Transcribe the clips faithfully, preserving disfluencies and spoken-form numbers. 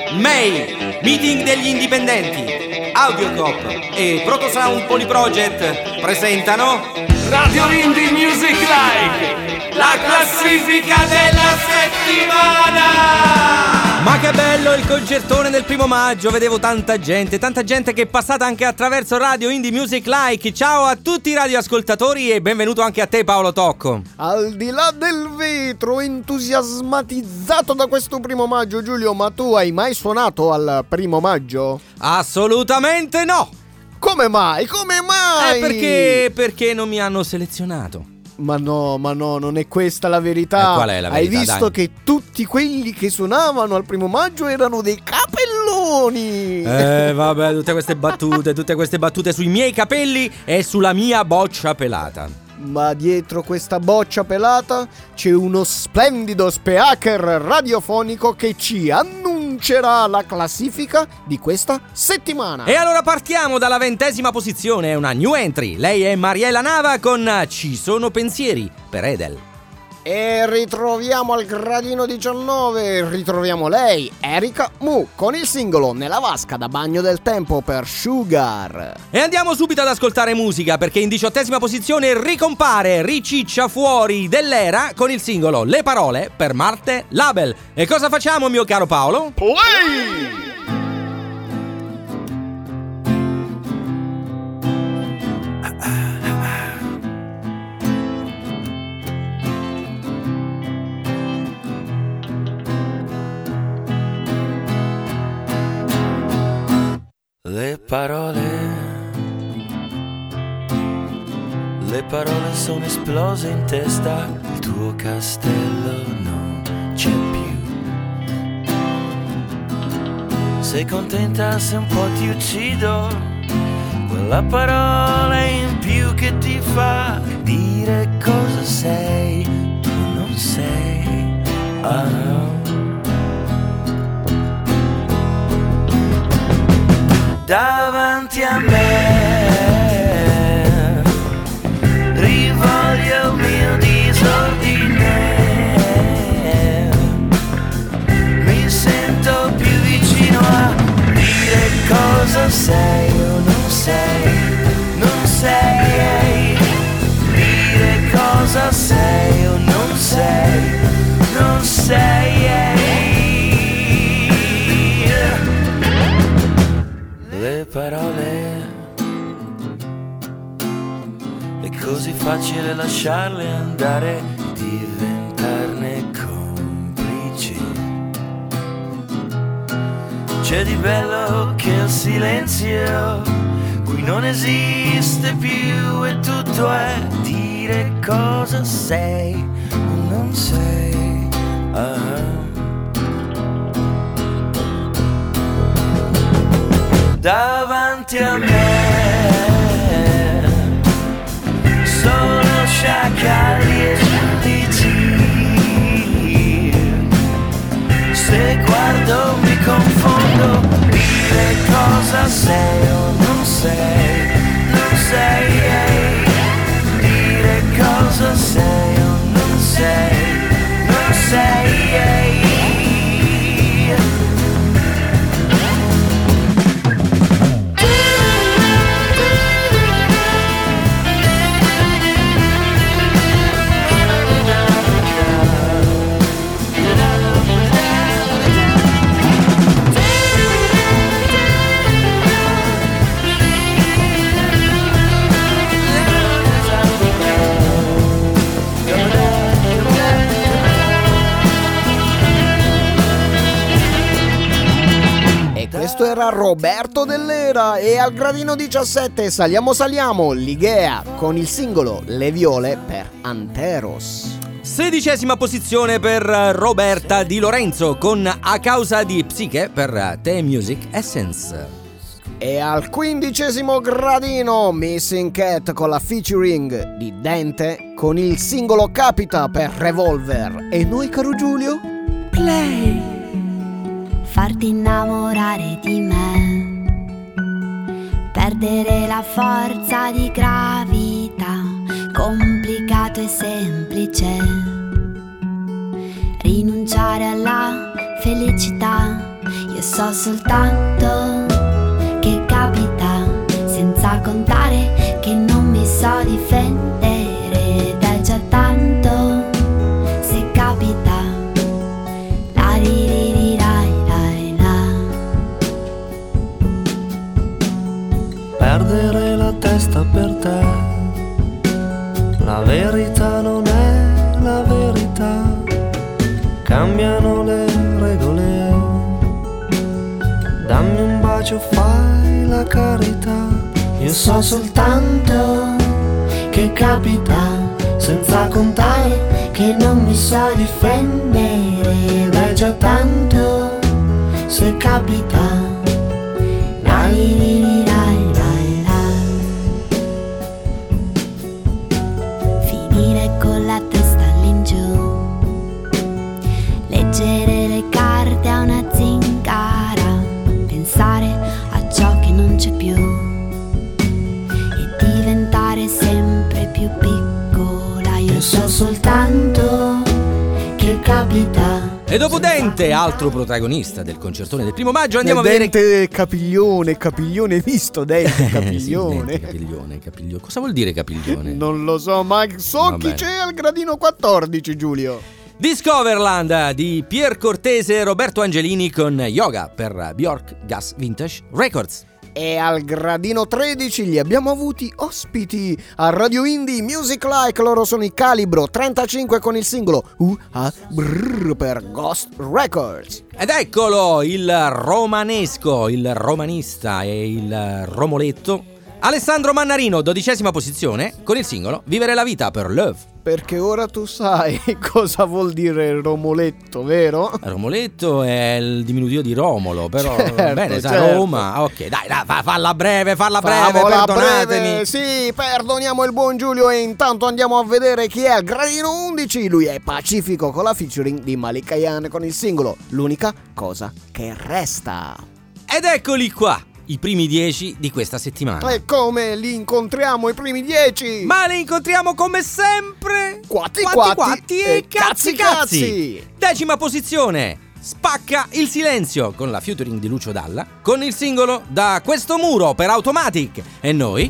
May, Meeting degli Indipendenti, Audiocop e Protosound Polyproject presentano Radio Indie Music Live, la classifica della settimana! Ma che bello il concertone del primo maggio, vedevo tanta gente, tanta gente che è passata anche attraverso Radio Indie Music Like. Ciao a tutti i radioascoltatori e benvenuto anche a te Paolo Tocco. Al di là del vetro, entusiasmatizzato da questo primo maggio, Giulio, ma tu hai mai suonato al primo maggio? Assolutamente no! Come mai? Come mai? Eh perché, perché non mi hanno selezionato. Ma no, ma no, non è questa la verità. E qual è la verità? Hai visto Dai. che tutti quelli che suonavano al primo maggio erano dei capelloni. Eh vabbè, tutte queste battute, tutte queste battute sui miei capelli e sulla mia boccia pelata. Ma dietro questa boccia pelata c'è uno splendido speaker radiofonico che ci annuncerà la classifica di questa settimana. E allora partiamo dalla ventesima posizione, è una new entry. Lei è Mariela Nava con Ci sono pensieri per Edel. E ritroviamo al gradino diciannove, ritroviamo lei, Erika Mu, con il singolo Nella vasca da bagno del tempo per Sugar. E andiamo subito ad ascoltare musica, perché in diciottesima posizione ricompare, riciccia fuori dell'era con il singolo Le parole per Marte Label. E cosa facciamo, mio caro Paolo? Play! Le parole, le parole sono esplose in testa, il tuo castello non c'è più. Sei contenta se un po' ti uccido, quella parola in più che ti fa dire cosa sei, tu non sei. Ah no. Davanti a me rivoglio il mio disordine, mi sento più vicino a dire cosa sei o non sei, non sei, dire cosa sei o non sei, non sei. Le parole, è così facile lasciarle andare, diventarne complici. C'è di bello che il silenzio qui non esiste più e tutto è dire cosa sei o non sei. Ah. Davanti a me sono sciacalli e giudici, se guardo mi confondo, dire cosa sei o non sei, non sei, dire cosa sei o non sei, non sei. Questo era Roberto Dell'Era e al gradino diciassette saliamo saliamo Ligea con il singolo Le viole per Anteros. Sedicesima posizione per Roberta Di Lorenzo con A causa di Psiche per The Music Essence. E al quindicesimo gradino Missing Cat con la featuring di Dente con il singolo Capita per Revolver. E noi, caro Giulio? Play! Farti innamorare di me, perdere la forza di gravità, complicato e semplice, rinunciare alla felicità. Io sono so soltanto che capita, senza contare che non mi so difendere, ed è già tanto se capita. La ri ri ri rai rai la. Perdere la testa per te, la verità non è la verità, cambiano le regole. Dammi un bacio, fai la carità. Io so soltanto che capita, senza contare che non mi so difendere, ed è già tanto se capita. La li li li rai rai la. Finire con la testa all'ingiù, leggere le carte a una zingara, pensare a ciò che non c'è più e diventare sempre più piccola. Io so soltanto che capita. E dopo Dente, altro protagonista del concertone del primo maggio, andiamo a vedere. Dente Capiglione, Capiglione visto, Dente Capiglione. Sì, Dente, Capiglione, Capiglione. Cosa vuol dire Capiglione? Non lo so, ma so Va chi bene. c'è al gradino quattordici, Giulio. Discoverland di Pier Cortese e Roberto Angelini con Yoga per Bjork Gas Vintage Records. E al gradino tredici li abbiamo avuti ospiti a Radio Indie Music Like. Loro sono i Calibro trentacinque con il singolo U A Brrr per Ghost Records. Ed eccolo il romanesco, il romanista e il romoletto Alessandro Mannarino, dodicesima posizione con il singolo Vivere la vita per Love. Perché ora tu sai cosa vuol dire romoletto, vero? Romoletto è il diminutivo di Romolo, però Certo, va bene, sa certo. Roma. Ok, dai, dai, fa- falla breve, falla breve, Favola perdonatemi. breve, sì, perdoniamo il buon Giulio e intanto andiamo a vedere chi è al gradino undici. Lui è Pacifico con la featuring di Malik Ayan con il singolo L'unica cosa che resta. Ed eccoli qua, i primi dieci di questa settimana. E come li incontriamo i primi dieci? Ma li incontriamo come sempre Quatti quatti, quatti e e cazzi cazzi cazzi. cazzi. Decima posizione, Spacca il silenzio con la featuring di Lucio Dalla con il singolo Da questo muro per Automatic. E noi?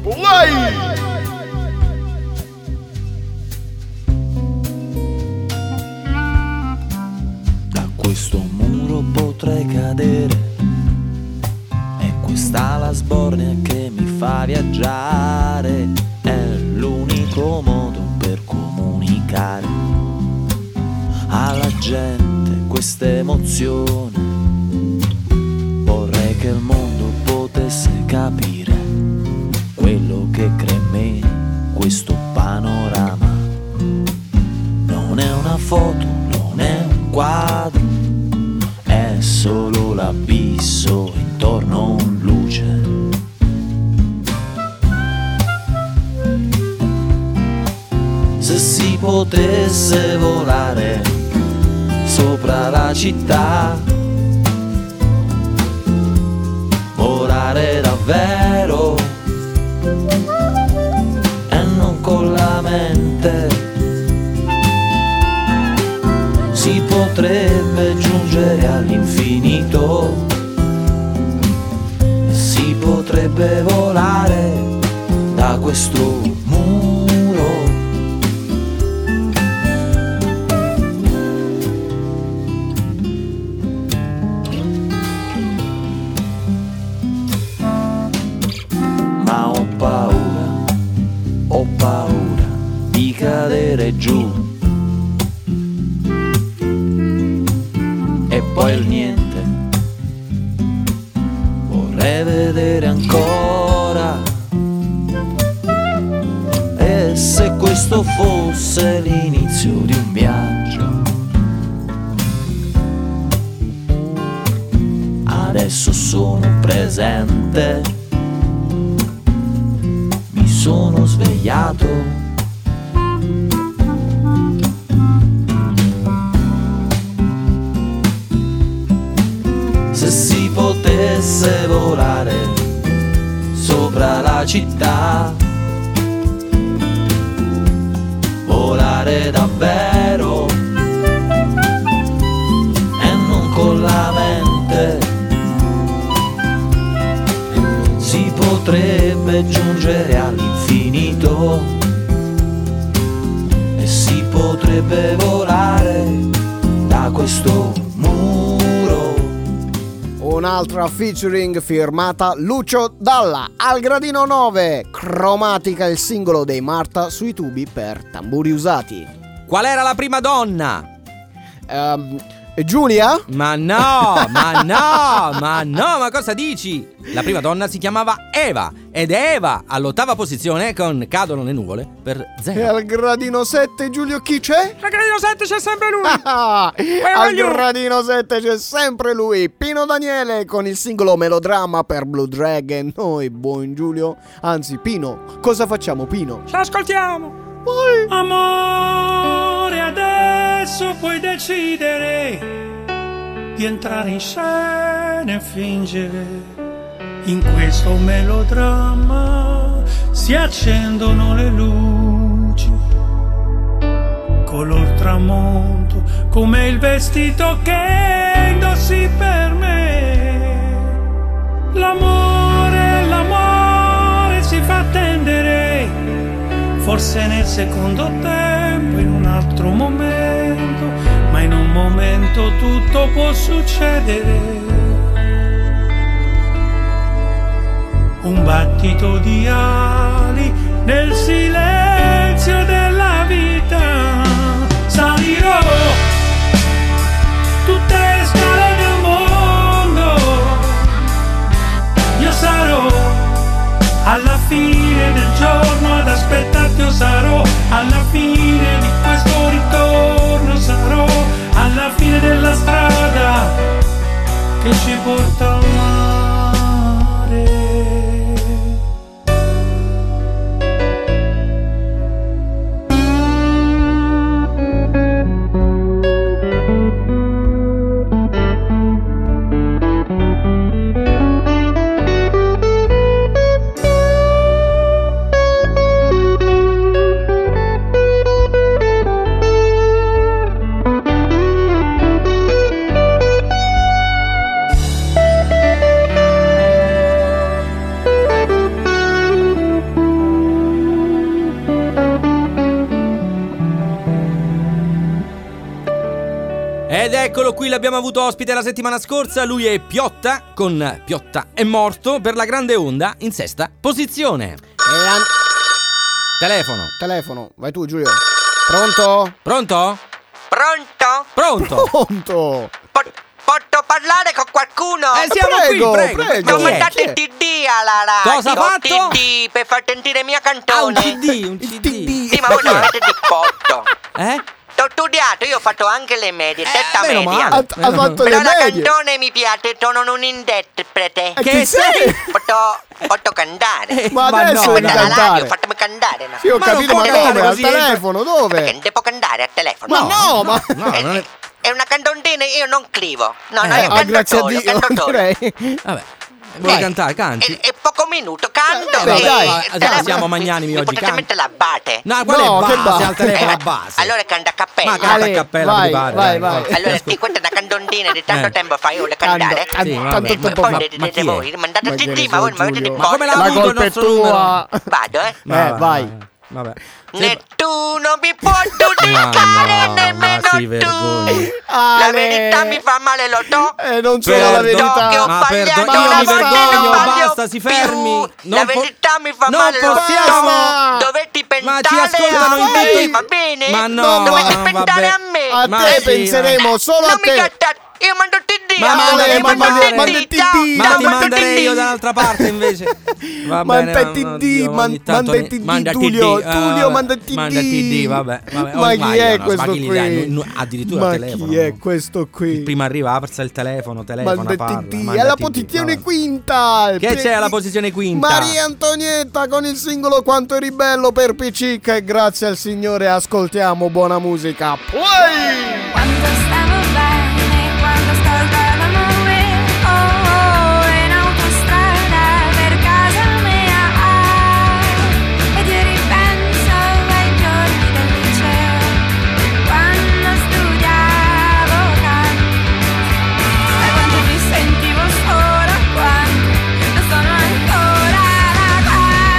Da questo muro potrei cadere, è questa la sbornia che mi fa viaggiare, è l'unico modo per comunicare alla gente questa emozione. Vorrei che il mondo potesse capire quello che crea in me questo panorama. Non è una foto, non è un quadro, è solo l'abisso intorno un luce. Se si potesse volare sopra la città, volare davvero e non con la mente, si potrebbe giungere all'infinito, si potrebbe volare da questo muro. Ma ho paura, ho paura di cadere giù. E poi il niente, vorrei vedere ancora. E se questo fosse l'inizio di un viaggio, adesso sono presente, mi sono svegliato. Se si potesse volare sopra la città, volare davvero e non con la mente, potrebbe giungere all'infinito e si potrebbe volare da questo muro. Un'altra featuring firmata Lucio Dalla. Al gradino nove, Cromatica, il singolo dei Marta sui tubi per tamburi usati. Qual era la prima donna? Um, Giulia? Ma no, ma no, ma no, ma cosa dici? La prima donna si chiamava Eva ed è Eva all'ottava posizione con Cadono le nuvole per E zero. al gradino sette, Giulio, chi c'è? Al gradino sette c'è sempre lui. Ah, al gradino sette c'è sempre lui, Pino Daniele, con il singolo Melodramma per Blue Dragon. Noi, buon Giulio, anzi Pino, cosa facciamo, Pino? Ce l'ascoltiamo. Vai. Amore, adesso puoi decidere di entrare in scena e fingere. In questo melodramma si accendono le luci, color tramonto, come il vestito che indossi per me. L'amore, l'amore si fa attendere, forse nel secondo tempo, in un altro momento, ma in un momento tutto può succedere. Un battito di ali nel silenzio della vita. Salirò tutte le scale del mondo, io sarò alla fine del giorno ad aspettarti, io sarò alla fine di questo ritorno, sarò alla fine della strada che ci porta al mare. Ed eccolo qui, l'abbiamo avuto ospite la settimana scorsa. Lui è Piotta, con Piotta è morto, per la grande onda, in sesta posizione. E an- Telefono. Telefono, vai tu, Giulio. Pronto? Pronto? Pronto? Pronto? Pronto? Po- posso parlare con qualcuno? Eh, siamo prego, qui, prego. prego. Non Ma chi è? mandate il T D alla radio. Cosa ha fatto? T D per far sentire il mio Ah, un cantone. C D, un C Il D. T D. Sì, ma voi non avete di foto. Eh? Ho studiato, io ho fatto anche le medie, testa meno media. male. Ha, ha fatto Però le la medie. cantone mi piace, sono un interprete. E Che chi sei? Posso, posso cantare? Eh, Ma ma adesso no, devi Dalla dai. cantare. radio, fatemi cantare, no? Sì, ho Ma non capito, può ma cantare come? Al così, telefono, Perché dove? non devo cantare al telefono. Ma no, ma... No, È, non è... è una cantontina, io non scrivo. No, no, Eh, io Ah, canto grazie a solo, Dio, canto solo. direi. Vabbè, vuoi Vai. cantare? Canti. E, e poco minuto, canto. Vabbè, e- dai. il Adesso telefono- siamo magnanimi mi oggi, potete canti. mettere la base. No, qual No, è che base? base? Al telefono Eh, la base. Allora canta a Ma cappella. canta Ale, a cappella, vai, mi pare. vai, dai, vai. Allora, sì, questa è una cantontina di tanto Eh. tempo fa, io le Tanto, cantare. tanto, Sì, vabbè. tanto E tempo poi fa. dite Ma chi è? voi, mandate Ma il che T D, ne ma voi so, non avete di Giulio? Ma come posta. l'ha La avuto il colpa è nostro numero? tua. Vado, eh. Ma Eh, vai. Vabbè. Nessuno mi può Ma giudicare, no, nemmeno ma si tu. vergogni. La Ale. verità mi fa male, lo so. Eh, non solo Perdo- la So che verità. ho Ma sbagliato perdo- io una mi volta e vergogno, non sbaglio basta, si più. fermi. La Non po- verità mi fa non male, lo possiamo. so. Dovete Ma pensare ci ascoltano a in me, tutti- va bene? Ma no, Dovete no, pensare vabbè. a me. A Ma te sì, penseremo, solo a Non mi te. cattate. Io mando il T D. Ma ah, manda- io ma mando manda- il manda il T D. T D. Ma ciao, ti mando il manderei T D. io dall'altra parte invece. Va Manda bene, il no, T D, no, Dio, man- ogni tanto manda il mi- T D, manda il Tullio, T D, Tullio, eh, manda il T D. Manda il T D, vabbè, vabbè. Ma chi ormai è no, questo ma chi li qui? dai? Nu- addirittura Ma al telefono. chi è questo qui? Prima arriva, apre il telefono, telefona, Manda il parla. T D, manda alla il T D, posizione vabbè. quinta. Che c'è alla posizione quinta? Maria Antonietta con il singolo Quanto eri bello per Picicca, e grazie al Signore ascoltiamo buona musica. Poi! Quando stavo bene, quando ascoltavamo oh, oh, in autostrada per casa mia ah, ed io ripenso ai giorni del liceo quando studiavo canto e quando mi sentivo sola quando non sono ancora da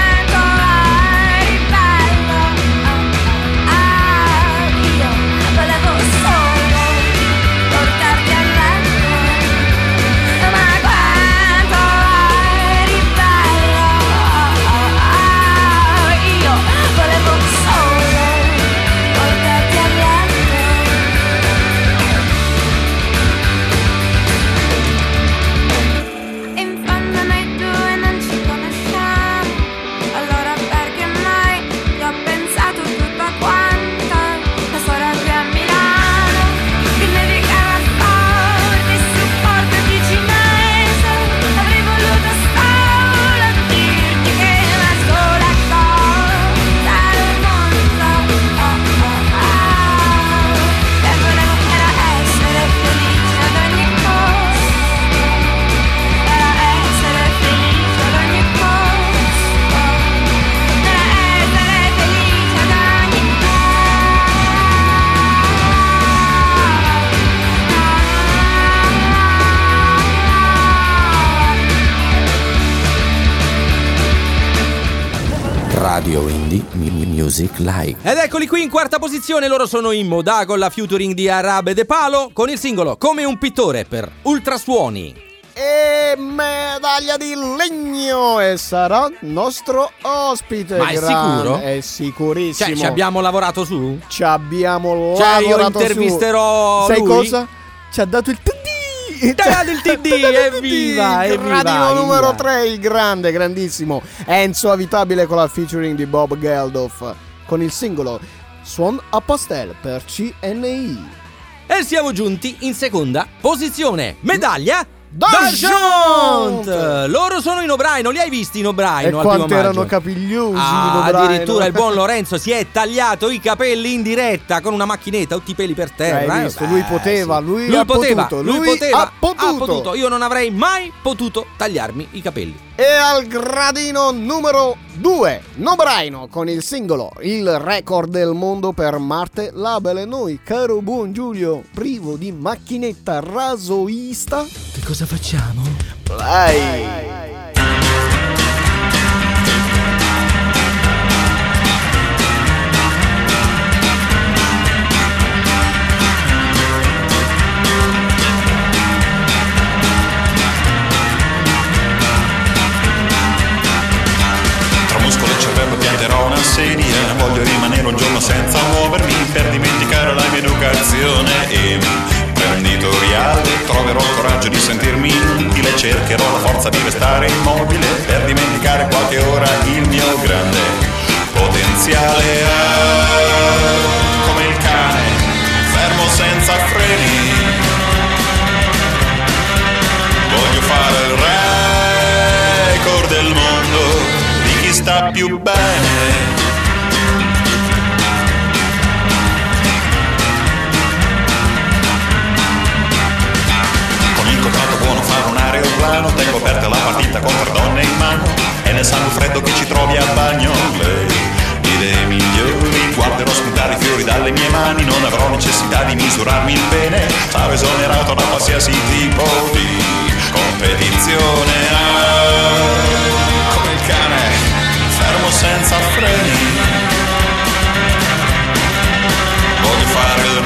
Radio Indie Music Like. Ed eccoli qui in quarta posizione, loro sono in Moda con la featuring di Arabe De Palo con il singolo Come un pittore per Ultrasuoni. E medaglia di legno e sarà nostro ospite. Ma è grande. sicuro? È sicurissimo. Cioè, ci abbiamo lavorato su? Ci abbiamo Cioè, io lavorato intervisterò su. Sai lui? cosa? Ci ha dato il T D. Ti ha dato il T D, evviva, evviva, Gradino numero evviva. tre, il grande, grandissimo Enzo Avitabile con la featuring di Bob Geldof con il singolo Suon a Pastel per C N I. E siamo giunti in seconda posizione. Medaglia D'Argent! D'Argent! Loro sono in O'Brien, li hai visti in O'Brien? E al primo quanto maggio? erano capigliosi Ah, in O'Brien. addirittura il buon Lorenzo si è tagliato i capelli in diretta con una macchinetta, tutti i peli per terra. Hai eh. visto? Lui Eh, poteva, sì. lui lui ha poteva, potuto, lui lui poteva, ha potuto. Io non avrei mai potuto tagliarmi i capelli. E al gradino numero due, Nobraino con il singolo Il record del mondo per Marte Label. E noi, caro buon Giulio, privo di macchinetta rasoista, Che cosa facciamo? play. Muscolo e cervello pianterò una sedia. Voglio rimanere un giorno senza muovermi per dimenticare la mia educazione imprenditoriale. Troverò il coraggio di sentirmi utile. Cercherò la forza di restare immobile per dimenticare qualche ora il mio grande potenziale. Ah, come il cane fermo senza freni. Voglio fare il record del mondo chi sta più bene. Con il contratto buono fare un aeroplano, tengo aperta la partita con tre donne in mano e nel sangue freddo che ci trovi a bagno. Lei, idee migliori, guarderò spuntare i fiori dalle mie mani, non avrò necessità di misurarmi il bene, sarò esonerato da qualsiasi tipo di competizione. Ah, come il cane fermo senza freni. Voglio fare il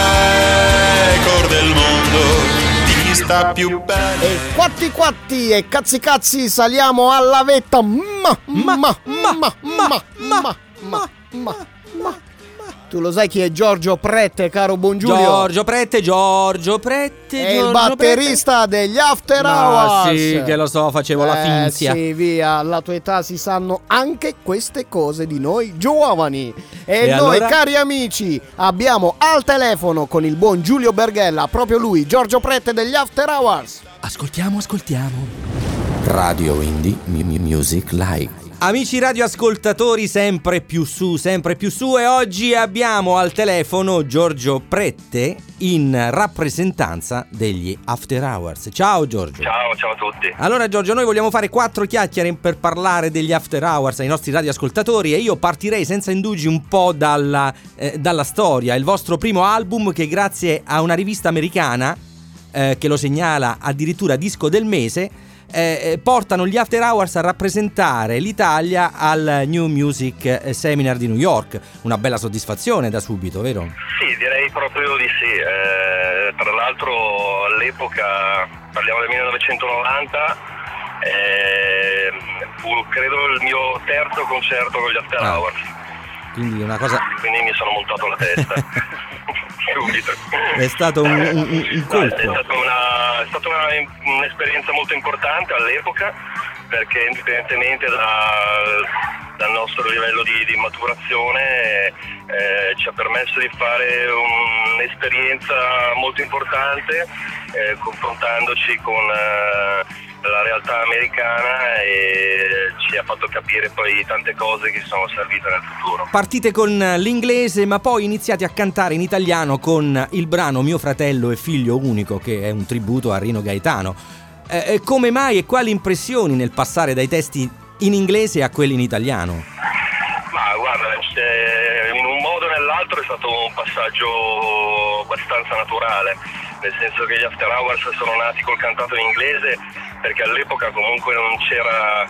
record del mondo di chi sta più bene. E quatti quatti e cazzi cazzi saliamo alla vetta. Ma ma ma ma ma ma ma ma ma ma. Tu lo sai chi è Giorgio Prette, caro buon Giulio? Giorgio Prette, Giorgio Prette, È Giorgio il batterista Prette. degli After Ma Hours. sì, che lo so, facevo la Eh, finzia. Sì, via, alla tua età si sanno anche queste cose di noi giovani. E, E noi, allora? cari amici, abbiamo al telefono con il buon Giulio Berghella, proprio lui, Giorgio Prette degli After Hours. Ascoltiamo, ascoltiamo. Radio Indie Music Like. Amici radioascoltatori, sempre più su, sempre più su, e oggi abbiamo al telefono Giorgio Prette in rappresentanza degli After Hours. Ciao Giorgio. Ciao, ciao a tutti. Allora Giorgio, noi vogliamo fare quattro chiacchiere per parlare degli After Hours ai nostri radioascoltatori e io partirei senza indugi un po' dalla, eh, dalla storia. Il vostro primo album che grazie a una rivista americana eh, che lo segnala addirittura disco del mese Eh, portano gli After Hours a rappresentare l'Italia al New Music Seminar di New York. Una bella soddisfazione da subito, vero? Sì, direi proprio di sì. Eh, tra l'altro all'epoca, parliamo del millenovecentonovanta, eh, fu credo il mio terzo concerto con gli After Ah. Hours. Quindi una cosa... Quindi mi sono montato la testa. Subito. È stato un, un, un colpo. È stata, una, è stata una, un'esperienza molto importante all'epoca, perché indipendentemente da, dal nostro livello di, di maturazione eh, ci ha permesso di fare un'esperienza molto importante, eh, confrontandoci con eh, la realtà americana, e ci ha fatto capire poi tante cose che sono servite nel futuro. Partite con l'inglese, ma poi iniziate a cantare in italiano con il brano Mio fratello e figlio unico, che è un tributo a Rino Gaetano. Eh, come mai e quali impressioni nel passare dai testi in inglese a quelli in italiano? Ma guarda, eh, in un modo o nell'altro è stato un passaggio abbastanza naturale, nel senso che gli After Hours sono nati col cantato in inglese perché all'epoca comunque non c'era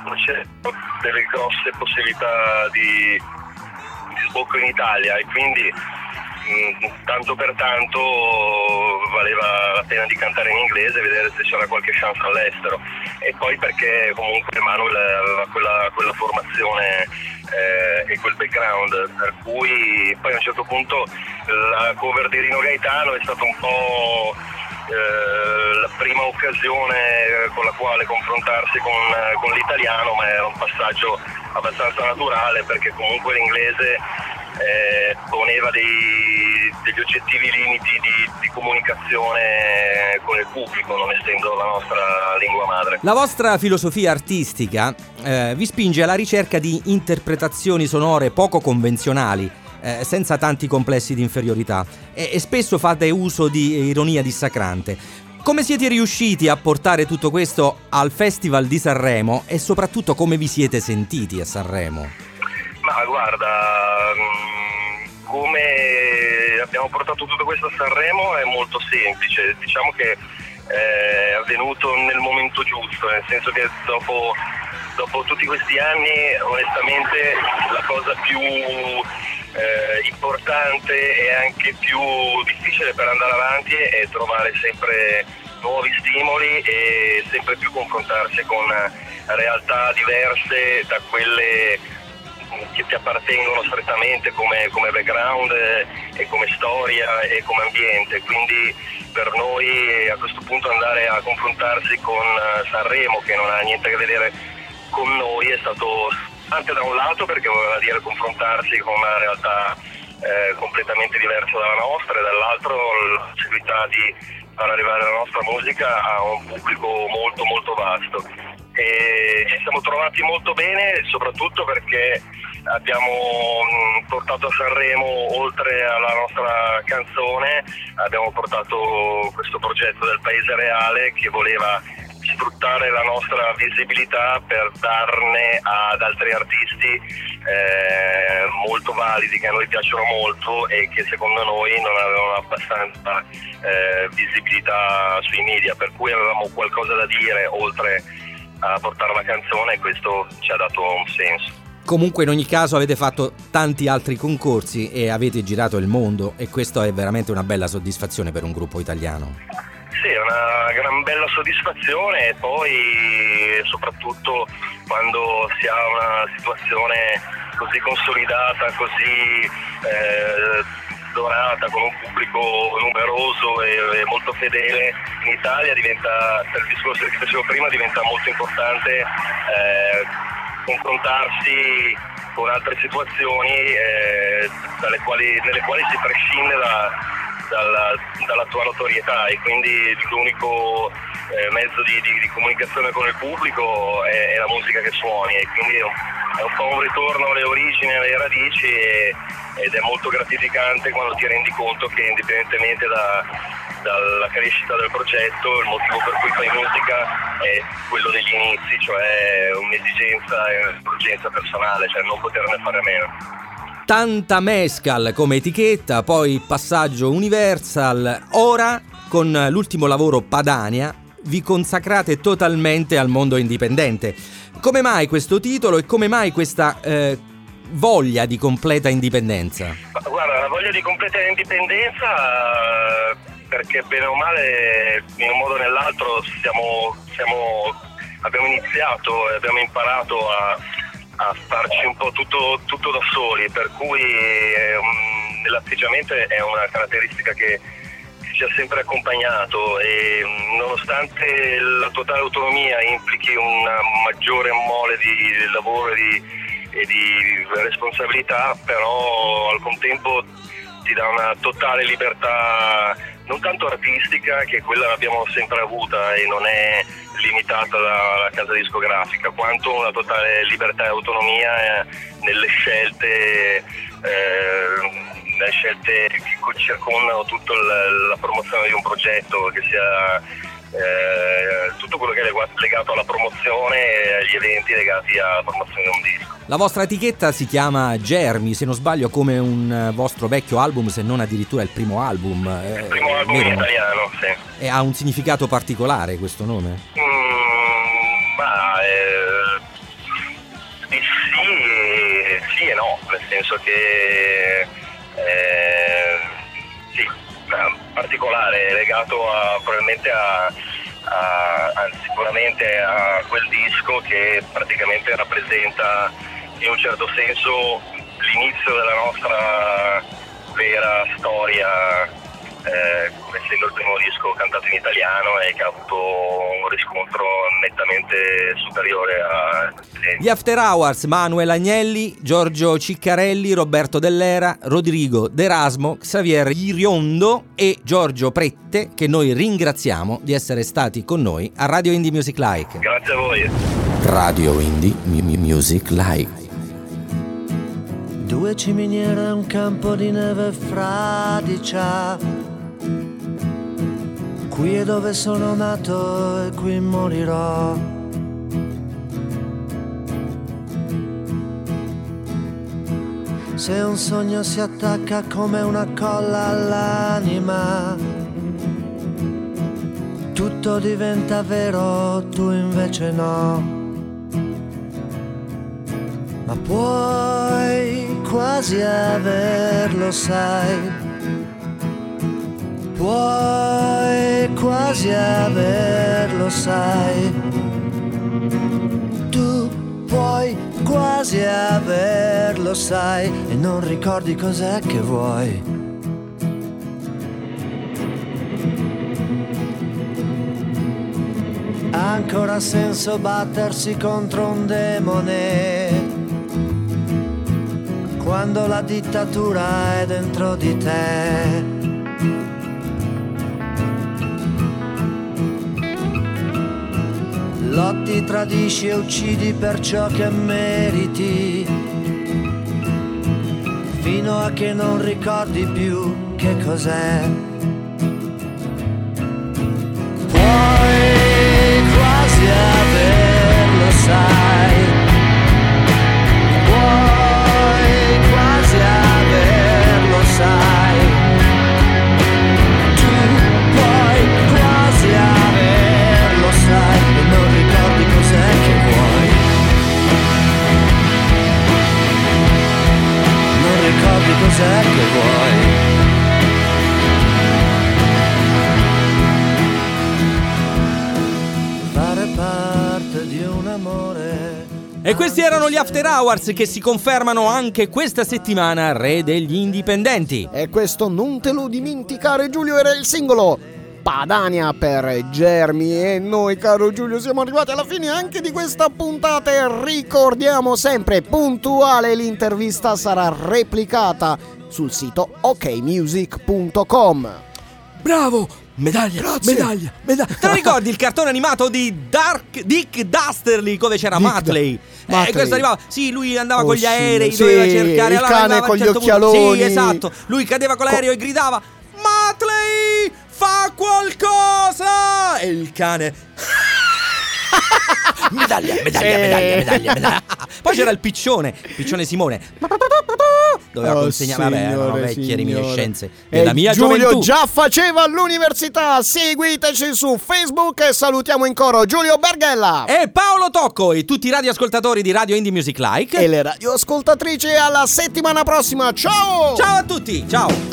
non c'erano delle grosse possibilità di, di sbocco in Italia, e quindi mh, tanto per tanto valeva la pena di cantare in inglese e vedere se c'era qualche chance all'estero. E poi perché comunque Manuel aveva quella, quella formazione eh, e quel background, per cui poi a un certo punto la cover di Rino Gaetano è stata un po' eh, la prima occasione con la quale confrontarsi con, con l'italiano, ma era un passaggio abbastanza naturale perché comunque l'inglese eh, poneva dei, degli oggettivi limiti di, di comunicazione con il pubblico, non essendo la nostra lingua madre. La vostra filosofia artistica eh, vi spinge alla ricerca di interpretazioni sonore poco convenzionali, eh, senza tanti complessi di inferiorità, e, e spesso fate uso di ironia dissacrante. Come siete riusciti a portare tutto questo al Festival di Sanremo e soprattutto come vi siete sentiti a Sanremo? Ma guarda, come abbiamo portato tutto questo a Sanremo è molto semplice, diciamo che è avvenuto nel momento giusto, nel senso che dopo, dopo tutti questi anni onestamente la cosa più eh, importante e anche più difficile per andare avanti è trovare sempre nuovi stimoli e sempre più confrontarsi con realtà diverse da quelle che ti appartengono strettamente come, come background e come storia e come ambiente. Quindi per noi a questo punto andare a confrontarsi con Sanremo, che non ha niente a che vedere con noi, è stato anche da un lato perché voleva dire confrontarsi con una realtà eh, completamente diversa dalla nostra, e dall'altro la possibilità di far arrivare la nostra musica a un pubblico molto molto vasto. E ci siamo trovati molto bene, soprattutto perché abbiamo portato a Sanremo, oltre alla nostra canzone, abbiamo portato questo progetto del Paese Reale che voleva sfruttare la nostra visibilità per darne ad altri artisti eh, molto validi, che a noi piacciono molto e che secondo noi non avevano abbastanza eh, visibilità sui media, per cui avevamo qualcosa da dire oltre a portare la canzone, e questo ci ha dato un senso. Comunque in ogni caso avete fatto tanti altri concorsi e avete girato il mondo, e questo è veramente una bella soddisfazione per un gruppo italiano. Sì, è una gran bella soddisfazione, e poi soprattutto quando si ha una situazione così consolidata, così eh, dorata, con un pubblico numeroso e, e molto fedele in Italia, diventa, per il discorso che facevo prima, diventa molto importante eh, confrontarsi con altre situazioni eh, dalle quali, nelle quali si prescinde da, dalla, dalla tua notorietà, e quindi l'unico eh, mezzo di, di, di comunicazione con il pubblico è, è la musica che suoni, e quindi è un, è un po' un ritorno alle origini, alle radici, e, ed è molto gratificante quando ti rendi conto che indipendentemente da, dalla crescita del progetto, il motivo per cui fai musica è quello degli inizi, cioè un'esigenza e un'urgenza personale, cioè non poterne fare a meno. Tanta Mescal come etichetta, poi passaggio Universal, ora con l'ultimo lavoro Padania vi consacrate totalmente al mondo indipendente. Come mai questo titolo e come mai questa eh, voglia di completa indipendenza? Guarda, la voglia di completa indipendenza perché bene o male, in un modo o nell'altro, siamo, siamo, abbiamo iniziato e abbiamo imparato a, a farci un po' tutto, tutto da soli, per cui eh, um, nell'atteggiamento è una caratteristica che ci ha sempre accompagnato, e nonostante la totale autonomia implichi una maggiore mole di lavoro e di, e di responsabilità, però al contempo ti dà una totale libertà, non tanto artistica, che quella l'abbiamo sempre avuta e non è limitata dalla casa discografica, quanto una totale libertà e autonomia nelle scelte eh, le scelte che circondano tutta la promozione di un progetto, che sia eh, tutto quello che è legato alla promozione e agli eventi legati alla promozione di un disco. La vostra etichetta si chiama Germi, se non sbaglio, come un vostro vecchio album, se non addirittura il primo album. Il primo eh, album in italiano, sì. E ha un significato particolare questo nome? Mm, ma eh, nel senso che eh, sì, particolare, legato a, probabilmente a, a, a sicuramente a quel disco che praticamente rappresenta in un certo senso l'inizio della nostra vera storia, eh, essendo il primo disco cantato in italiano e che ha avuto un riscontro nettamente superiore a gli After Hours: Manuel Agnelli, Giorgio Ciccarelli, Roberto Dell'Era, Rodrigo D'Erasmo, Xavier Iriondo e Giorgio Prette, che noi ringraziamo di essere stati con noi a Radio Indie Music Like. Grazie a voi. Radio Indie Music Like. Due ciminiere e un campo di neve fradicia. Qui è dove sono nato e qui morirò. Se un sogno si attacca come una colla all'anima, tutto diventa vero, tu invece no. Ma puoi quasi averlo, sai. Puoi quasi averlo, sai. Tu puoi quasi averlo, sai. E non ricordi cos'è che vuoi. Ha ancora senso battersi contro un demone quando la dittatura è dentro di te. Lotti, tradisci e uccidi per ciò che meriti, fino a che non ricordi più che cos'è. Puoi quasi averlo, sai. Puoi quasi averlo, sai. Tu puoi quasi averlo, sai. E non ricordi cos'è che vuoi. Non ricordi cos'è che vuoi. Fare parte di un amore. E questi erano gli After Hours, che si confermano anche questa settimana re degli indipendenti. E questo non te lo dimenticare, Giulio, era il singolo Padania per Germi. E noi, caro Giulio, siamo arrivati alla fine anche di questa puntata e ricordiamo sempre puntuale: l'intervista sarà replicata sul sito ok music punto com. Bravo! Medaglia, Grazie. medaglia, medaglia. Te lo ricordi il cartone animato di Dark Dick Dastardly, dove c'era Dick Muttley? Da- Eh, questo arrivava, sì, lui andava Oh, con gli sì, aerei, sì, doveva cercare il allora cane arrivava a con un gli certo punto- occhialoni. Sì, esatto. Lui cadeva con l'aereo e gridava: Muttley, fa qualcosa! E il cane medaglia, medaglia, Sì. medaglia, medaglia, medaglia. Poi c'era il piccione, il piccione Simone. Doveva Oh, consegnare, vabbè, erano signore, vecchie signore. reminiscenze E della mia Giulio gioventù. già faceva all'università. Seguiteci su Facebook e salutiamo in coro Giulio Berghella E Paolo Tocco e tutti i radioascoltatori di Radio Indie Music Like. e le radioascoltatrici. Alla settimana prossima. Ciao! Ciao a tutti, ciao!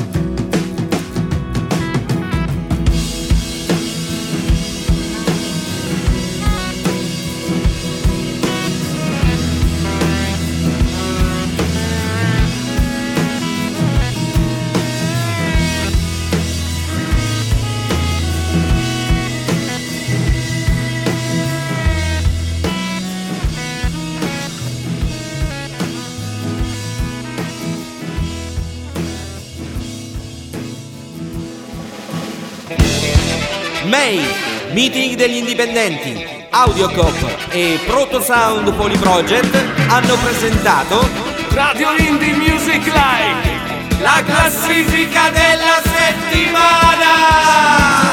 May, Meeting degli Indipendenti, Audiocop e Proto Sound Polyproject hanno presentato Radio Indie Music Like, la classifica della settimana!